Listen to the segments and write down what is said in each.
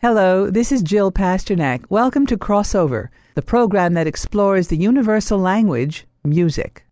Hello, this is Jill Pasternak. Welcome to Crossover, the program that explores the universal language, music.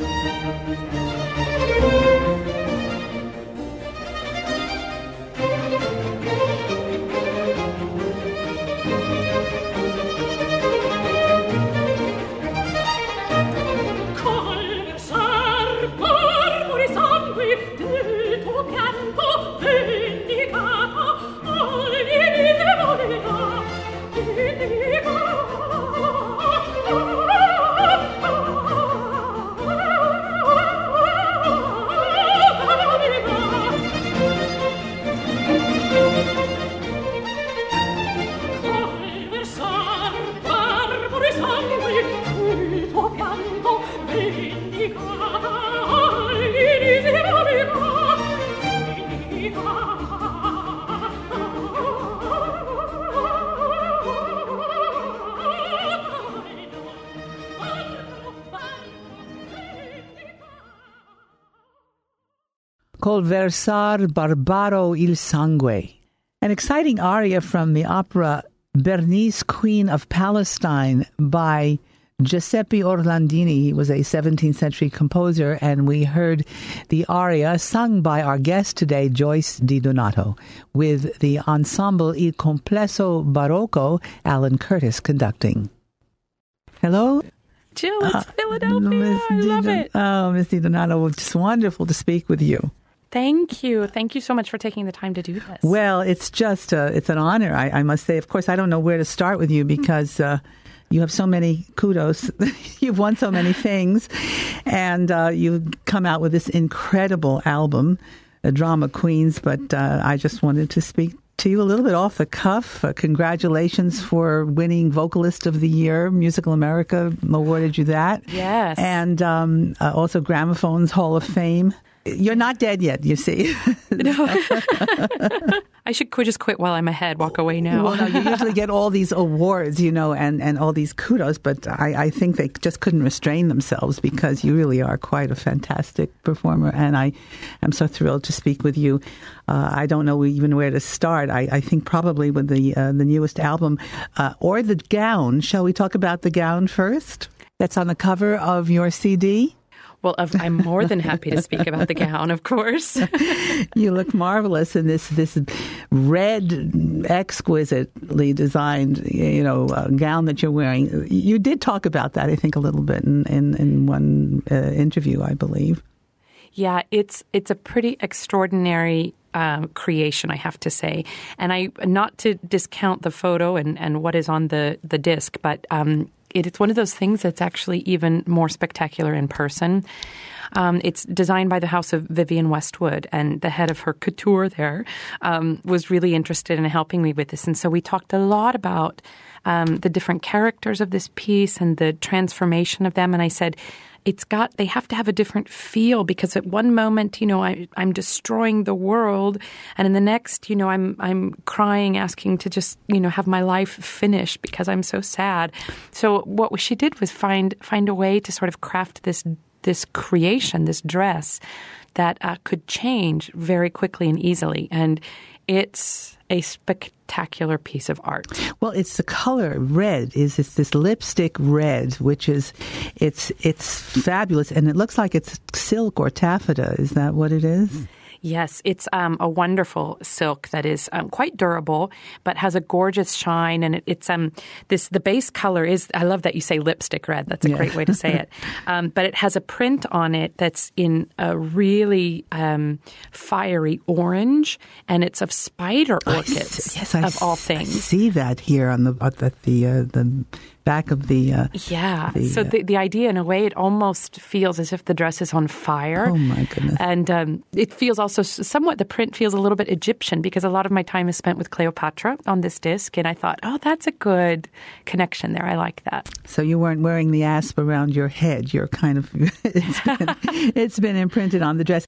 Col versar barbaro il sangue, an exciting aria from the opera Bernice, Queen of Palestine by Giuseppe Orlandini. He was a 17th century composer, and we heard the aria sung by our guest today, Joyce Di Donato, with the ensemble Il Complesso Barocco, Alan Curtis conducting. Hello? Jill, it's Philadelphia. I love it. Oh, Miss Di Donato, it's just wonderful to speak with you. Thank you. Thank you so much for taking the time to do this. Well, it's just, it's an honor, I must say. Of course, I don't know where to start with you because you have so many kudos. You've won so many things. And you've come out with this incredible album, Drama Queens. But I just wanted to speak to you a little bit off the cuff. Congratulations for winning Vocalist of the Year. Musical America awarded you that. Yes. And also Gramophone's Hall of Fame. You're not dead yet, you see. No. I should just quit while I'm ahead, walk away now. Well, no, you usually get all these awards, and all these kudos, but I think they just couldn't restrain themselves because you really are quite a fantastic performer, and I am so thrilled to speak with you. I don't know even where to start. I think probably with the newest album or the gown. Shall we talk about the gown first? That's on the cover of your CD. Well, I'm more than happy to speak about the gown, of course. You look marvelous in this red, exquisitely designed, gown that you're wearing. You did talk about that, I think, a little bit in one interview, I believe. Yeah, it's a pretty extraordinary creation, I have to say. And not to discount the photo and what is on the disc, but it's one of those things that's actually even more spectacular in person. It's designed by the house of Vivienne Westwood, and the head of her couture there was really interested in helping me with this. And so we talked a lot about the different characters of this piece and the transformation of them. And I said, they have to have a different feel because at one moment, I'm destroying the world, and in the next, I'm crying, asking to just, have my life finished because I'm so sad. So what she did was find a way to sort of craft this creation, this dress that could change very quickly and easily, and it's a spectacular piece of art. Well, it's the color red. It's this lipstick red, which is it's fabulous, and it looks like it's silk or taffeta. Is that what it is? Yes, it's a wonderful silk that is quite durable, but has a gorgeous shine. And it's the base color is, I love that you say lipstick red. That's a great way to say it. But it has a print on it that's in a really fiery orange, and it's of spider orchids, of all things. I see that here on the back of the... So the idea, in a way, it almost feels as if the dress is on fire. Oh, my goodness. And it feels also somewhat, the print feels a little bit Egyptian, because a lot of my time is spent with Cleopatra on this disc, and I thought, that's a good connection there. I like that. So you weren't wearing the asp around your head. You're kind of... it's been imprinted on the dress.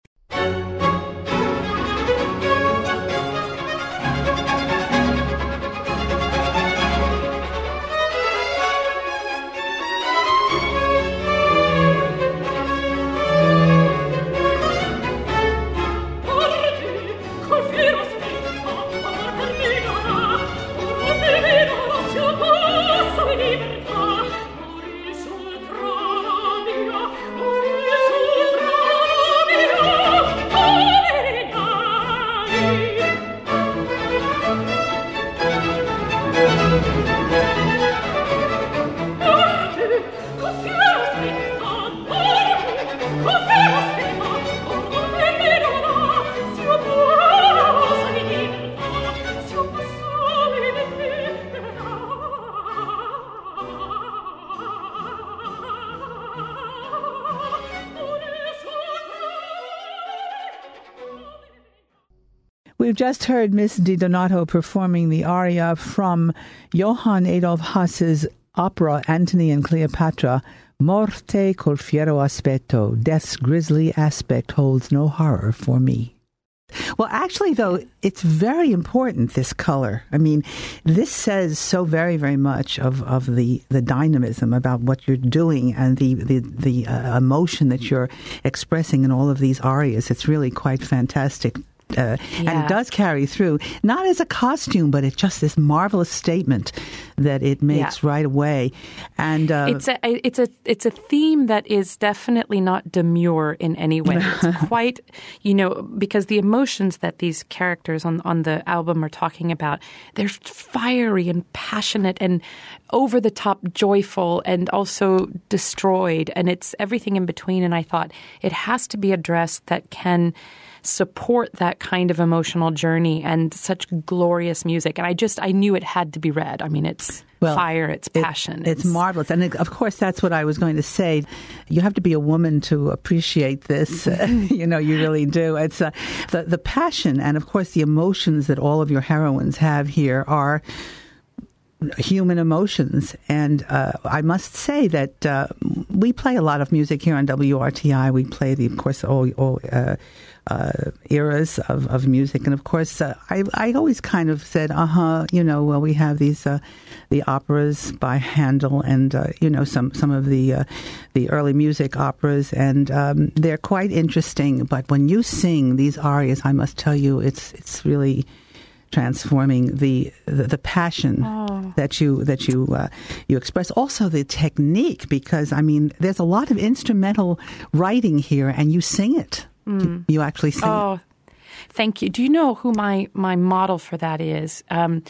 We've just heard Miss Di Donato performing the aria from Johann Adolf Haas's opera Antony and Cleopatra, Morte col fiero aspetto, death's grisly aspect holds no horror for me. Well, actually, though, it's very important, this color. I mean, this says so very, very much of the dynamism about what you're doing and the emotion that you're expressing in all of these arias. It's really quite fantastic. And it does carry through, not as a costume, but it's just this marvelous statement that it makes right away. And it's a theme that is definitely not demure in any way. It's quite, because the emotions that these characters on the album are talking about, they're fiery and passionate and over the top joyful and also destroyed, and it's everything in between. And I thought it has to be a dress that can support that kind of emotional journey and such glorious music. And I knew it had to be read. I mean, it's fire, it's passion. It's marvelous. And of course, that's what I was going to say. You have to be a woman to appreciate this. You really do. It's the passion and, of course, the emotions that all of your heroines have here are human emotions. And I must say that we play a lot of music here on WRTI. We play, of course, all eras of music. And of course, I always kind of said, we have these the operas by Handel and some of the early music operas, and they're quite interesting. But when you sing these arias, I must tell you, it's really transforming the passion that you express. Also the technique, because I mean, there's a lot of instrumental writing here, and you sing it. You actually sing. Oh, thank you. Do you know who my model for that is?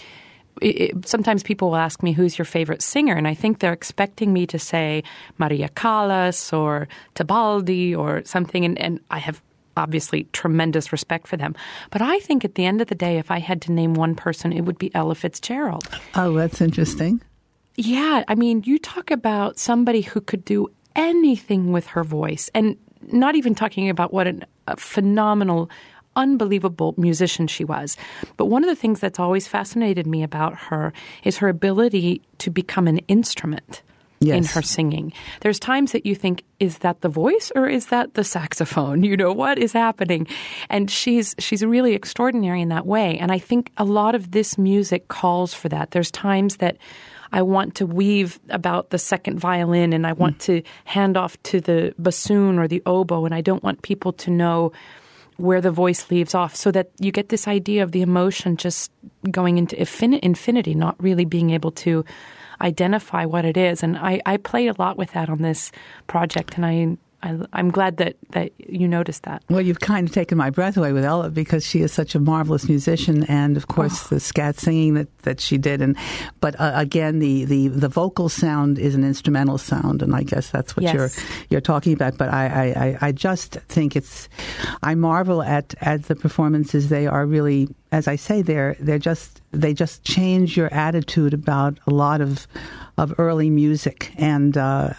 Sometimes people will ask me, who's your favorite singer? And I think they're expecting me to say Maria Callas or Tebaldi or something. And I have obviously tremendous respect for them. But I think at the end of the day, if I had to name one person, it would be Ella Fitzgerald. Oh, that's interesting. Yeah. I mean, you talk about somebody who could do anything with her voice, and not even talking about what a phenomenal, unbelievable musician she was. But one of the things that's always fascinated me about her is her ability to become an instrument. Yes. In her singing. There's times that you think, is that the voice or is that the saxophone? What is happening? And she's really extraordinary in that way. And I think a lot of this music calls for that. There's times that I want to weave about the second violin and I want to hand off to the bassoon or the oboe, and I don't want people to know where the voice leaves off, so that you get this idea of the emotion just going into infinity, not really being able to identify what it is. And I played a lot with that on this project, and I'm glad that you noticed that. Well, you've kind of taken my breath away with Ella, because she is such a marvelous musician, and of course the scat singing that she did. But again, the vocal sound is an instrumental sound, and I guess that's what you're talking about. But I just think I marvel at the performances. They are really, as I say, they just change your attitude about a lot of early music. And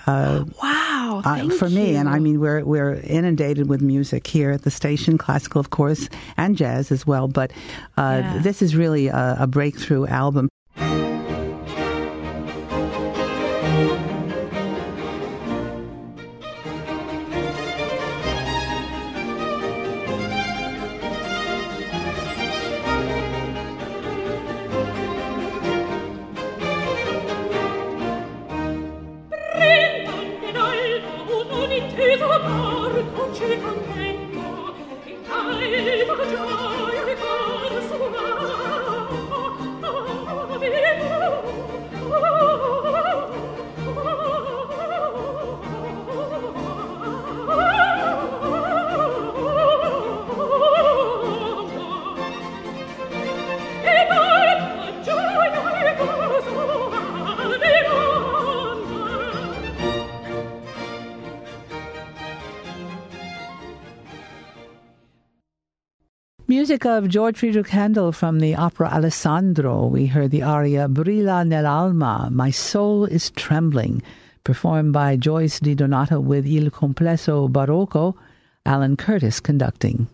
wow, for me, and I mean, we're inundated with music here at the station, classical, of course, and jazz as well. But this is really a breakthrough album. Music of George Friedrich Handel from the opera Alessandro. We heard the aria Brilla nell'alma, My Soul is Trembling, performed by Joyce Di Donato with Il Complesso Barocco, Alan Curtis conducting.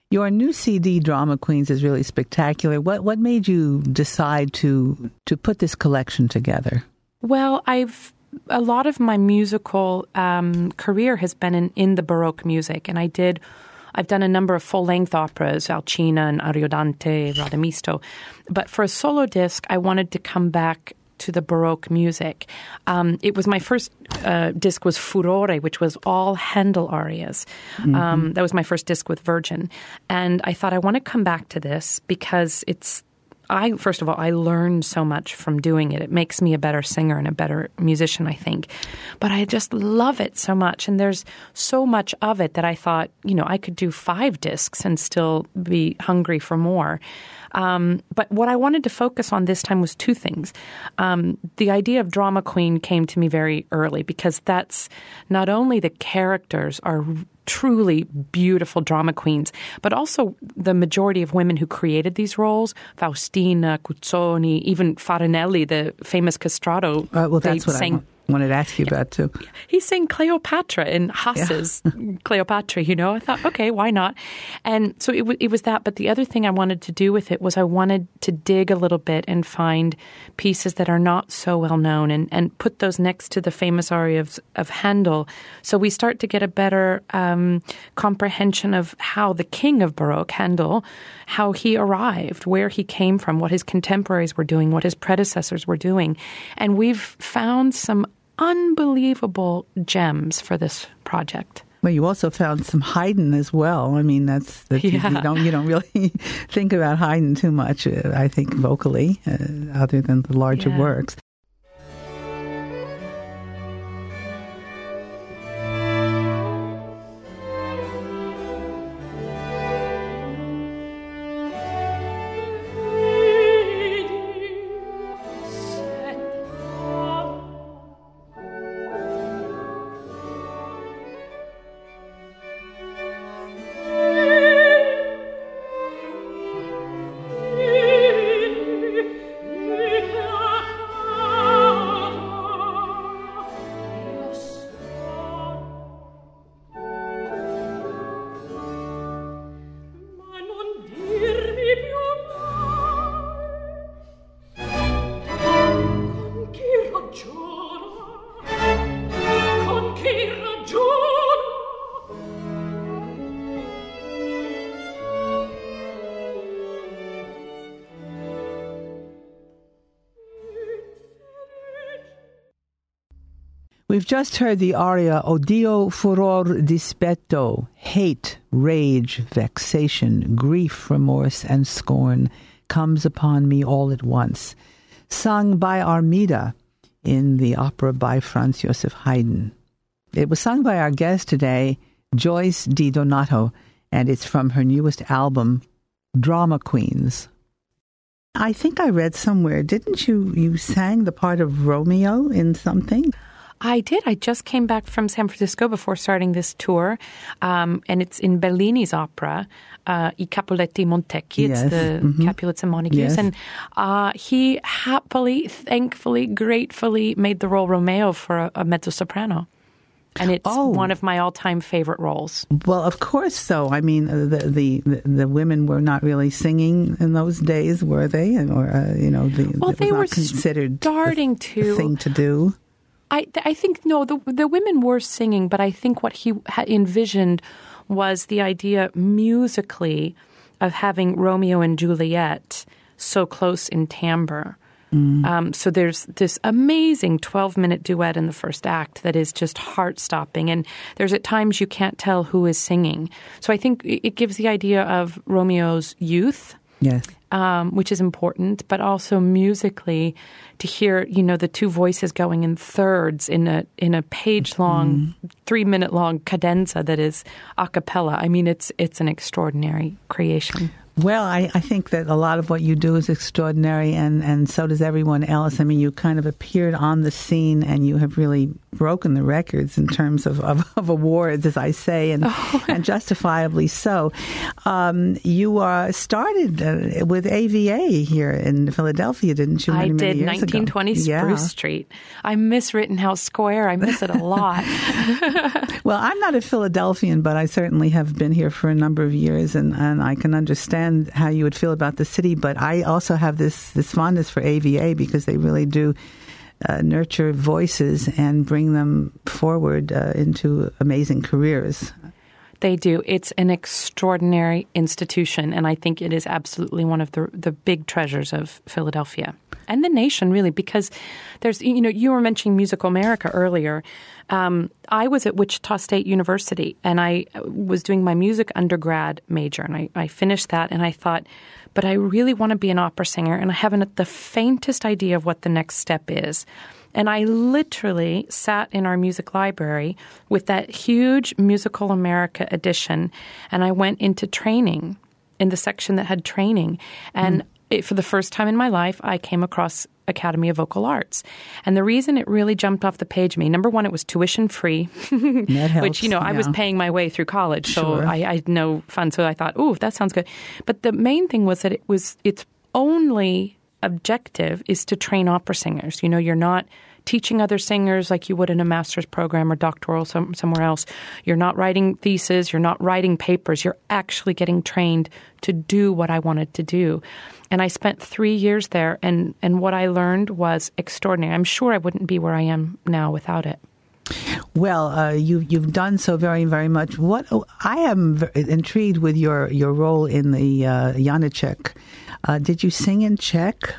Your new CD, Drama Queens, is really spectacular. What made you decide to put this collection together? Well, a lot of my musical career has been in the Baroque music, and I've done a number of full-length operas, Alcina and Ariodante, Radamisto. But for a solo disc, I wanted to come back to the Baroque music. It was my first disc was Furore, which was all Handel arias. Mm-hmm. That was my first disc with Virgin. And I thought I want to come back to this because first of all, I learned so much from doing it. It makes me a better singer and a better musician, I think. But I just love it so much. And there's so much of it that I thought, I could do 5 discs and still be hungry for more. But what I wanted to focus on this time was 2 things. The idea of drama queen came to me very early because that's not only the characters are truly beautiful drama queens, but also the majority of women who created these roles, Faustina, Cuzzoni, even Farinelli, the famous castrato. Well, that's what I wanted to ask you about, too. He sang Cleopatra in Haas's Cleopatra, I thought, okay, why not? And so it was that. But the other thing I wanted to do with it was I wanted to dig a little bit and find pieces that are not so well known and put those next to the famous arias of Handel. So we start to get a better comprehension of how the king of Baroque, Handel, how he arrived, where he came from, what his contemporaries were doing, what his predecessors were doing. And we've found some unbelievable gems for this project. Well, you also found some Haydn as well. I mean, you don't really think about Haydn too much, I think, vocally, other than the larger works. We've just heard the aria Odio furor dispetto, hate, rage, vexation, grief, remorse, and scorn comes upon me all at once, sung by Armida in the opera by Franz Joseph Haydn. It was sung by our guest today, Joyce DiDonato, and it's from her newest album, Drama Queens. I think I read somewhere, didn't you sang the part of Romeo in something? I did. I just came back from San Francisco before starting this tour, and it's in Bellini's opera, I Capuletti Montecchi. It's the Capulets and Montagues. Yes. And he happily, thankfully, gratefully made the role Romeo for a mezzo-soprano. And it's one of my all-time favorite roles. Well, of course so. I mean, the women were not really singing in those days, were they? Or they were considered starting the thing to do. I think, no, the women were singing, but I think what he had envisioned was the idea musically of having Romeo and Juliet so close in timbre. So there's this amazing 12-minute duet in the first act that is just heart-stopping, and there's at times you can't tell who is singing. So I think it gives the idea of Romeo's youth, yes, which is important, but also musically to hear, the 2 voices going in thirds in a page-long, 3-minute-long cadenza that is a cappella. I mean, it's an extraordinary creation. Well, I think that a lot of what you do is extraordinary, and so does everyone else. I mean, you kind of appeared on the scene, and you have really broken the records in terms of awards, as I say, and justifiably so. You started with AVA here in Philadelphia, didn't you? I many did, years 1920 ago? Spruce Street. I miss Rittenhouse Square. I miss it a lot. Well, I'm not a Philadelphian, but I certainly have been here for a number of years, and I can understand how you would feel about the city. But I also have this fondness for AVA because they really do nurture voices and bring them forward into amazing careers. They do. It's an extraordinary institution, and I think it is absolutely one of the big treasures of Philadelphia and the nation, really, because there's, you were mentioning Musical America earlier. I was at Wichita State University, and I was doing my music undergrad major, and I finished that, and I thought, but I really want to be an opera singer, and I haven't the faintest idea of what the next step is. And I literally sat in our music library with that huge Musical America edition, and I went into training in the section that had training. And for the first time in my life, I came across Academy of Vocal Arts. And the reason it really jumped off the page to me, number one, it was tuition free, that helps, which, I was paying my way through college. So sure. I had no fun. So I thought, ooh, that sounds good. But the main thing was that its only objective is to train opera singers. You're not teaching other singers like you would in a master's program or doctoral somewhere else. You're not writing theses. You're not writing papers. You're actually getting trained to do what I wanted to do. And I spent 3 years there, and what I learned was extraordinary. I'm sure I wouldn't be where I am now without it. Well, you've done so very, very much. I am intrigued with your role in the Janacek. Did you sing in Czech?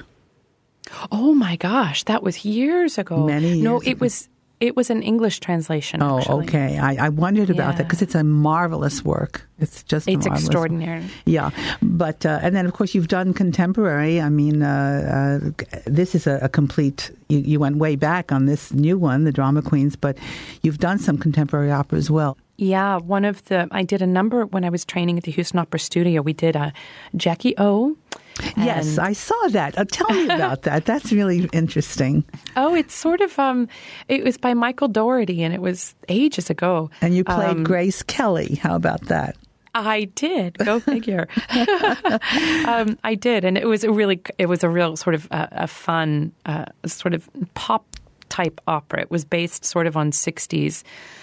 Oh my gosh, that was years ago. Many years No, ago. it was an English translation. Oh, actually. okay. I wondered about that because it's a marvelous work. It's just it's marvelous extraordinary. Work. Yeah, but and then of course you've done contemporary. I mean, this is a complete. You went way back on this new one, the Drama Queens, but you've done some contemporary opera as well. Yeah, I did a number when I was training at the Houston Opera Studio. We did Jackie O. Yes, I saw that. Tell me about that. That's really interesting. Oh, it's sort of, it was by Michael Dougherty, and it was ages ago. And you played Grace Kelly. How about that? I did. Go figure. I did, and it was a real sort of a fun sort of pop type opera. It was based sort of on 60s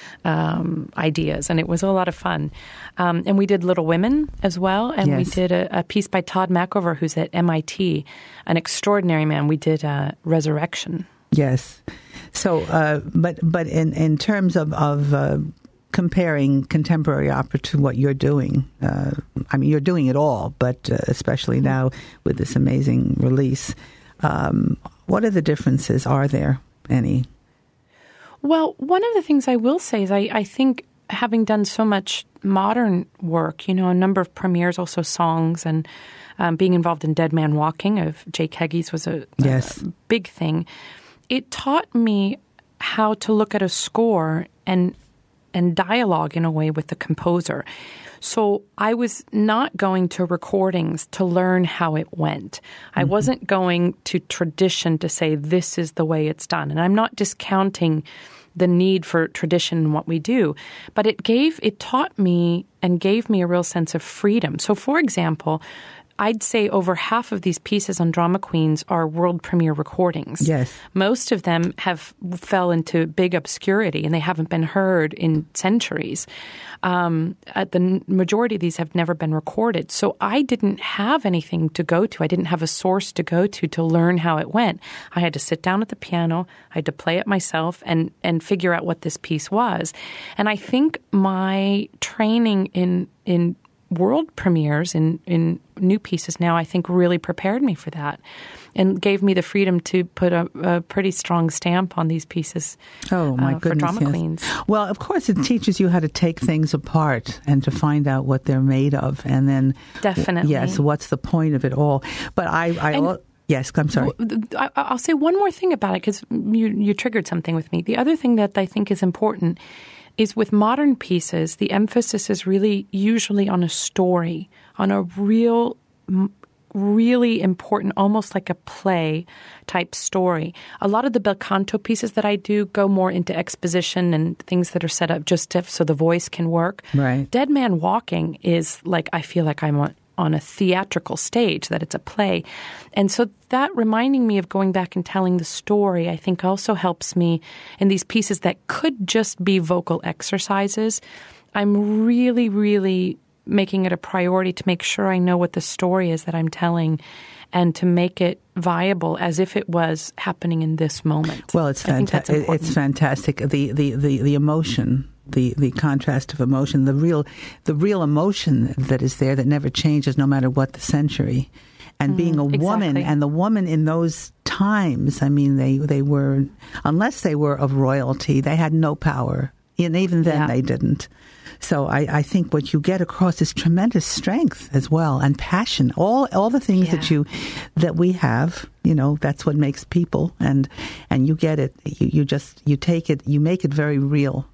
ideas, and it was a lot of fun. And we did Little Women as well, and yes. we did a piece by Todd McOver, who's at MIT, an extraordinary man. We did Resurrection. Yes. So, but in terms of comparing contemporary opera to what you're doing, I mean, you're doing it all, but especially now with this amazing release, what are the differences? Are there any? Well, one of the things I will say is I think having done so much modern work, a number of premieres, also songs, and being involved in Dead Man Walking of Jake Heggies was a big thing. It taught me how to look at a score and dialogue in a way with the composer. So I was not going to recordings to learn how it went. I wasn't going to tradition to say this is the way it's done. And I'm not discounting the need for tradition in what we do, but it taught me and gave me a real sense of freedom. So, for example, I'd say over half of these pieces on Drama Queens are world premiere recordings. Yes. Most of them fell into big obscurity, and they haven't been heard in centuries. The majority of these have never been recorded. So I didn't have anything to go to. I didn't have a source to go to learn how it went. I had to sit down at the piano. I had to play it myself and figure out what this piece was. And I think my training in world premieres in new pieces now, I think really prepared me for that and gave me the freedom to put a pretty strong stamp on these pieces. Oh, my goodness, for Drama yes. Queens. Well, of course, it teaches you how to take things apart and to find out what they're made of. And then, definitely. Yes, what's the point of it all? But yes, I'm sorry. I'll say one more thing about it because you triggered something with me. The other thing that I think is important is with modern pieces, the emphasis is really usually on a story, on a real really important, almost like a play type story. A lot of the bel canto pieces that I do go more into exposition and things that are set up so the voice can work. Right. Dead Man Walking is like, I feel like I'm on a theatrical stage, that it's a play. And so that reminding me of going back and telling the story, I think also helps me in these pieces that could just be vocal exercises. I'm really, really making it a priority to make sure I know what the story is that I'm telling and to make it viable as if it was happening in this moment. Well, it's fantastic. It's fantastic. The emotion, the contrast of emotion, the real emotion that is there that never changes no matter what the century. And being a woman, and the woman in those times, I mean, they were, unless they were of royalty, they had no power. And even then they didn't. So I think what you get across is tremendous strength as well, and passion. All the things that we have, that's what makes people, and you get it. You take it, you make it very real.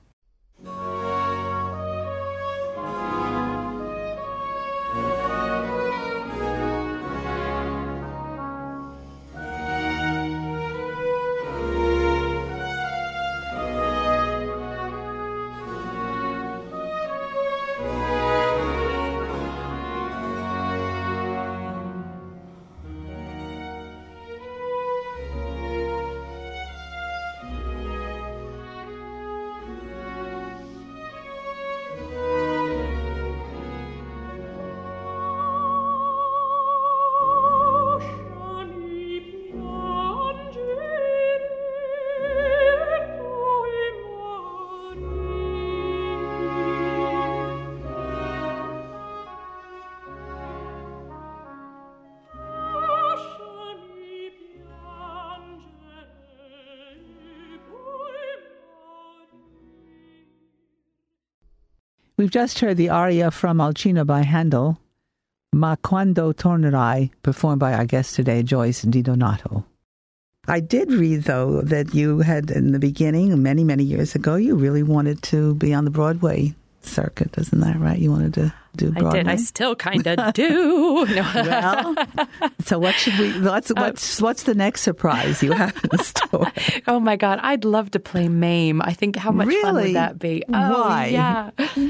We've just heard the aria from Alcina by Handel, Ma Quando Tornerai, performed by our guest today, Joyce DiDonato. I did read, though, that you had, in the beginning, many, many years ago, you really wanted to be on the Broadway circuit. Isn't that right? You wanted to do Broadway? I did. I still kind of do. No. Well, so what should we? What's the next surprise you have in store? Oh my God, I'd love to play Mame. I think how much fun would that be? Why? Yeah,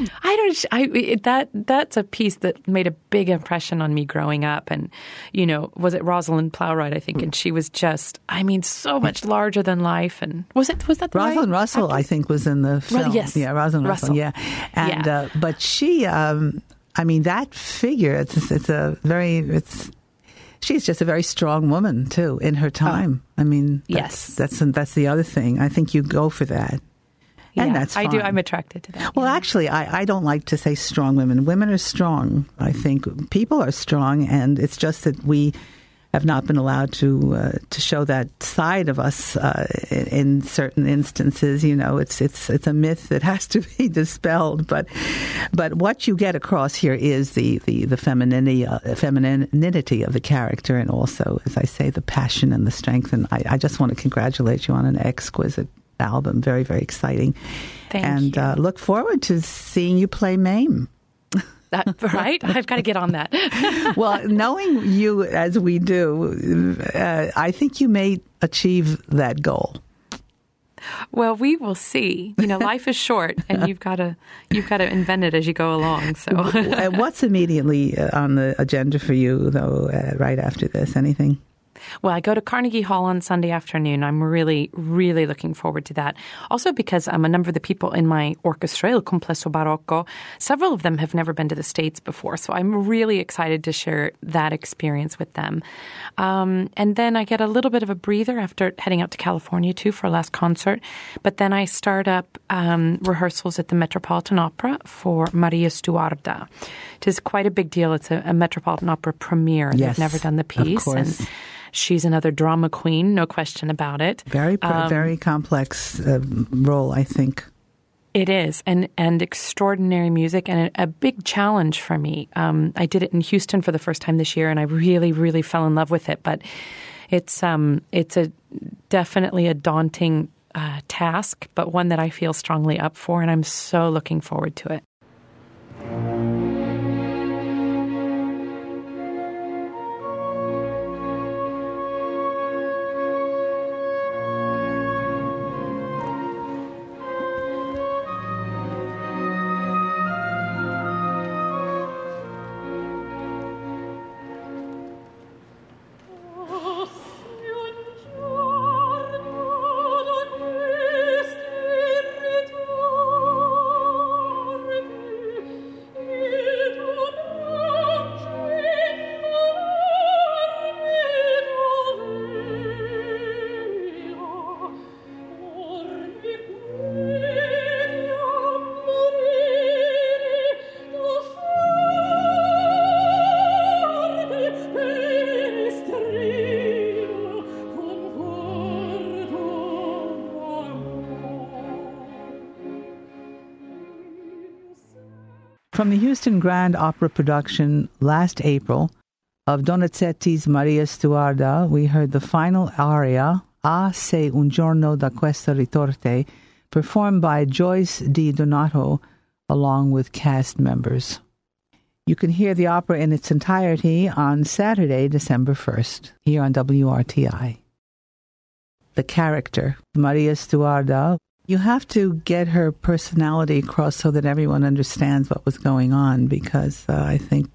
that's a piece that made a big impression on me growing up. And was it Rosalind Plowright? I think, and she was just, so much larger than life. And was that Rosalind right? Russell? I think was in the film. Yes, yeah, Rosalind Russell. Yeah, and but she. That figure, she's just a very strong woman, too, in her time. That's the other thing. I think you go for that. And that's fine. I do. I'm attracted to that. Well, actually, I don't like to say strong women. Women are strong. I think people are strong, and it's just that we have not been allowed to show that side of us in certain instances. It's a myth that has to be dispelled. But what you get across here is the femininity of the character, and also, as I say, the passion and the strength. And I just want to congratulate you on an exquisite album. Very, very exciting. Thank you. Look forward to seeing you play Mame. Right? I've got to get on that. Well, knowing you as we do, I think you may achieve that goal. Well, we will see. Life is short, and you've got to invent it as you go along. So, what's immediately on the agenda for you, though? Right after this, anything? Well, I go to Carnegie Hall on Sunday afternoon. I'm really, really looking forward to that. Also because a number of the people in my orchestra, Il Complesso Barocco, several of them have never been to the States before. So I'm really excited to share that experience with them. And then I get a little bit of a breather after heading out to California, too, for a last concert. But then I start up rehearsals at the Metropolitan Opera for Maria Stuarda. It is quite a big deal. It's a Metropolitan Opera premiere. Yes, they've never done the piece. Of course. And she's another drama queen, no question about it. Very complex role, I think. It is, and extraordinary music, and a big challenge for me. I did it in Houston for the first time this year, and I really, really fell in love with it. But it's definitely a daunting task, but one that I feel strongly up for, and I'm so looking forward to it. From the Houston Grand Opera production last April of Donizetti's Maria Stuarda, we heard the final aria, A se un giorno da questa ritorte, performed by Joyce Di Donato along with cast members. You can hear the opera in its entirety on Saturday, December 1st, here on WRTI. The character, Maria Stuarda, you have to get her personality across so that everyone understands what was going on, because I think,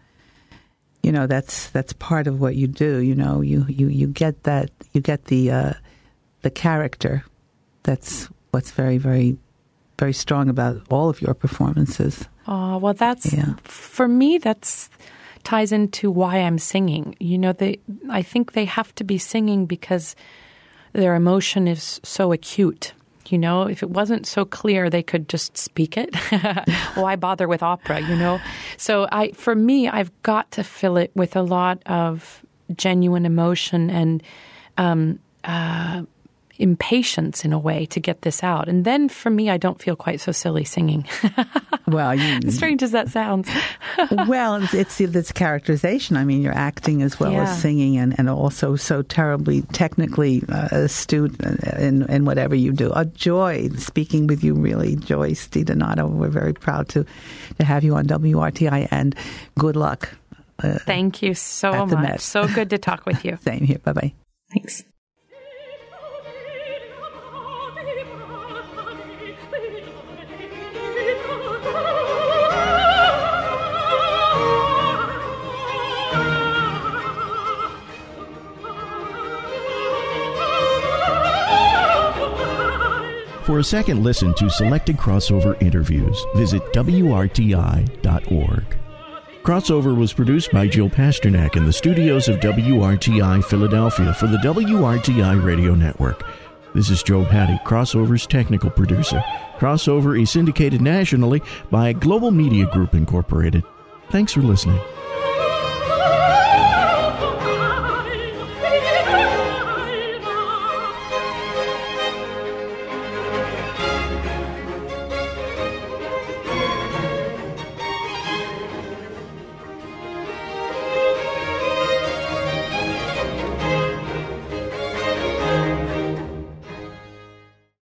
that's part of what you do. You get that, you get the character. That's what's very, very, very strong about all of your performances. Oh, well, for me, that's ties into why I'm singing. I think they have to be singing because their emotion is so acute. If it wasn't so clear, they could just speak it. Why bother with opera, So for me, I've got to fill it with a lot of genuine emotion and impatience in a way to get this out. And then for me, I don't feel quite so silly singing. Well, as strange as that sounds. Well, it's characterization. I mean, you're acting as well as singing, and also so terribly technically astute in whatever you do. A joy speaking with you, really, Joyce Di Donato. We're very proud to have you on WRTI, and good luck. Thank you so much. So good to talk with you. Same here. Bye-bye. Thanks. For a second listen to selected crossover interviews, visit WRTI.org. Crossover was produced by Jill Pasternak in the studios of WRTI Philadelphia for the WRTI Radio Network. This is Joe Patty, Crossover's technical producer. Crossover is syndicated nationally by Global Media Group Incorporated. Thanks for listening.